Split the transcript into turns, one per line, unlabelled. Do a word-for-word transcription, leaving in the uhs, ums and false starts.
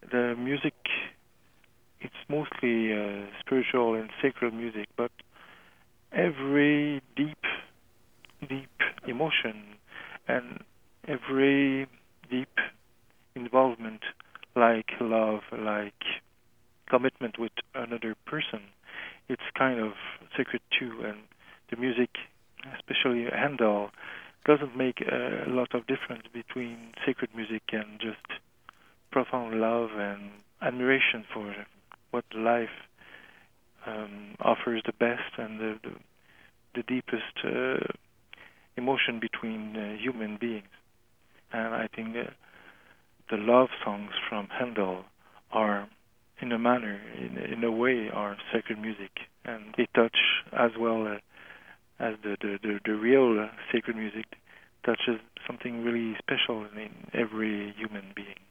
the music, it's mostly uh, spiritual and sacred music, but every deep, deep emotion and every deep involvement, like love, like commitment with another person, it's kind of sacred too. And the music, especially Handel, doesn't make a lot of difference between sacred music and just profound love and admiration for what life um, offers the best and the, the, the deepest uh, emotion between uh, human beings. And I think uh, the love songs from Handel are, in a manner, in, in a way, are sacred music, and they touch as well uh, as the, the, the, the real uh, sacred music touches something really special in every human being.